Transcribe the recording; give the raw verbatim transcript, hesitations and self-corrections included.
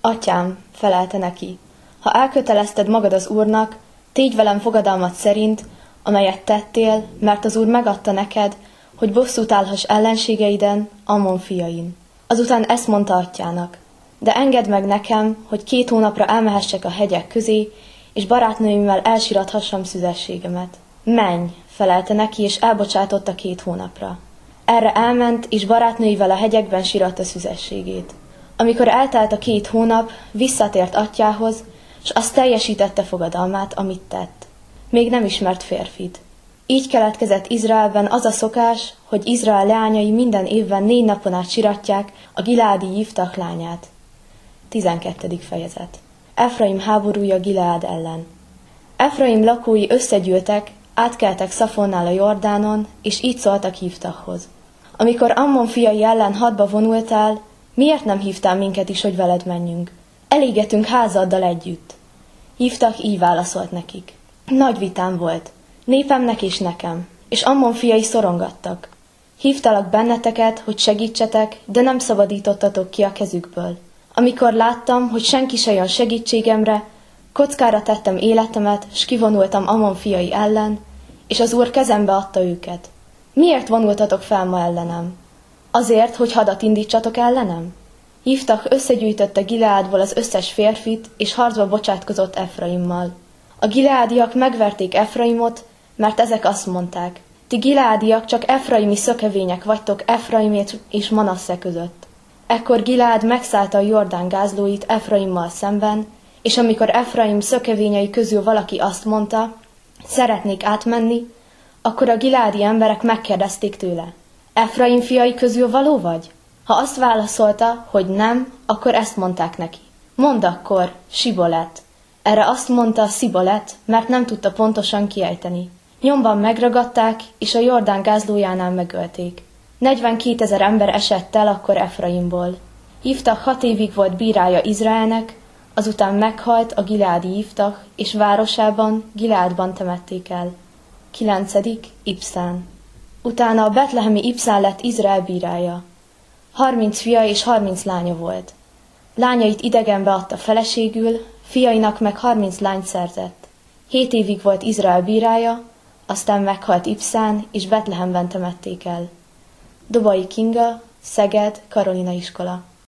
Atyám, felelte neki, ha elkötelezted magad az Úrnak, tégy velem fogadalmat szerint, amelyet tettél, mert az Úr megadta neked, hogy bosszút állhass ellenségeiden, Ammon fiain. Azután ezt mondta atyának, de engedd meg nekem, hogy két hónapra elmehessek a hegyek közé, és barátnőimmel elsirathassam szüzességemet. Menj, felelte neki, és elbocsátotta két hónapra. Erre elment, és barátnőivel a hegyekben siratta szüzességét. Amikor eltelt a két hónap, visszatért atyához, s azt teljesítette fogadalmát, amit tett. Még nem ismert férfit. Így keletkezett Izraelben az a szokás, hogy Izrael leányai minden évben négy napon át siratják a gileádi Jiftach lányát. tizenkettedik fejezet. Efraim háborúja Gileád ellen. Efraim lakói összegyűltek, átkeltek Szafonnál a Jordánon, és így szóltak Jiftachhoz. Amikor Ammon fiai ellen hadba vonultál, miért nem hívtál minket is, hogy veled menjünk? Elégetünk házaddal együtt. Jiftach így válaszolt nekik. Nagy vitám volt, népemnek és nekem, és Ammon fiai szorongattak. Hívtalak benneteket, hogy segítsetek, de nem szabadítottatok ki a kezükből. Amikor láttam, hogy senki se jön segítségemre, kockára tettem életemet, s kivonultam Ammon fiai ellen, és az Úr kezembe adta őket. Miért vonultatok fel ma ellenem? Azért, hogy hadat indítsatok ellenem? Jiftach összegyűjtötte Gileádból az összes férfit, és harcba bocsátkozott Efraimmal. A gileádiak megverték Efraimot, mert ezek azt mondták, ti gileádiak csak efraimi szökevények vagytok Efraimét és Manasse között. Ekkor Gileád megszállta a Jordán gázlóit Efraimmal szemben, és amikor Efraim szökevényei közül valaki azt mondta, szeretnék átmenni, akkor a gileádi emberek megkérdezték tőle, Efraim fiai közül való vagy? Ha azt válaszolta, hogy nem, akkor ezt mondták neki. Mondd akkor, Sibolet. Erre azt mondta Szibolet, mert nem tudta pontosan kiejteni. Nyomban megragadták, és a Jordán gázlójánál megölték. negyvenkétezer ember esett el akkor Efraimból. Jiftach hat évig volt bírája Izraelnek, azután meghalt a gileádi Jiftach, és városában, Gileádban temették el. kilencedik Ibszán. Utána a betlehemi Ibszán lett Izrael bírája. Harminc fia és harminc lánya volt. Lányait idegenbe adta feleségül, fiainak meg harminc lányt szerzett. Hét évig volt Izrael bírája, aztán meghalt Ibszán, és Betlehemben temették el. Dobai Kinga, Szeged, Karolina iskola.